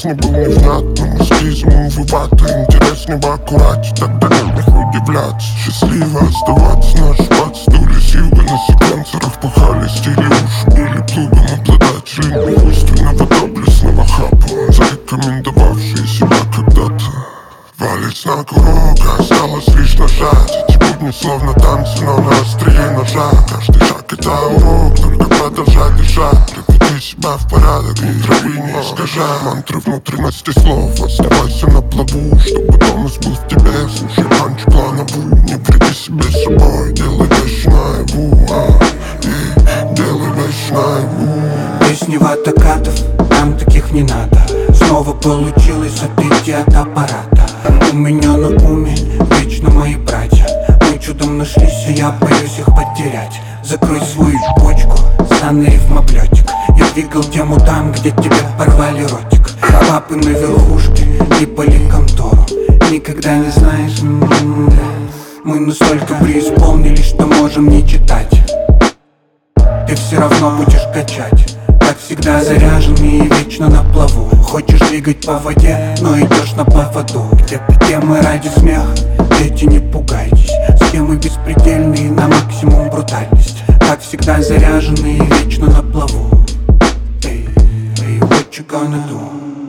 не был невнятным, эскизм увыватый, интерес не в аккурате, тогда нет удивляться. Счастливо оставаться, наш бац, доли силы на секвенсорах пахали стили, уши были плугом обладателем искусственного доблестного хапа, зарекомендовавшие себя когда-то. Валить на курок, осталось лишь нажать. Эти будни словно танцы, но на острие ножа. Каждый шаг это урок, только продолжай дышать. Приведи себя в порядок, ни травы не искажай. Мантры внутренности слов, оставайся на плаву, чтобы тонус был в тебе. Слушай панч плановую, не вреди себе собой. Делай вещи наяву, делай вещи наяву. Песни ватакатов, нам таких не надо. Снова получилось отойти от аппарата. У меня на уме вечно мои братья. Мы чудом нашлись, и я боюсь их потерять. Закрой свою почку, станный рифмоблетик. Я двигал тему там, где тебе порвали ротик. Папы на верхушке, липали контору. Никогда не знаешь, мы настолько преисполнились, что можем не читать. Ты все равно будешь качать, как всегда заряженный и вечно на плаву. Хочешь двигать по воде, но идешь на поводу. Где-то темы ради смеха, дети, не пугайтесь. Схемы беспредельные, на максимум брутальность. Как всегда заряженный и вечно на плаву. Hey, what you gonna do?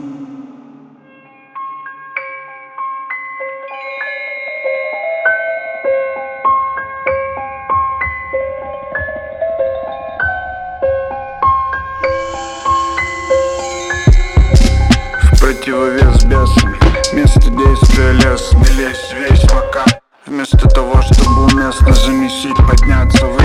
Противовес бесам, место действия лес. Не лезь весь пока, вместо того, чтобы уместно замесить, подняться в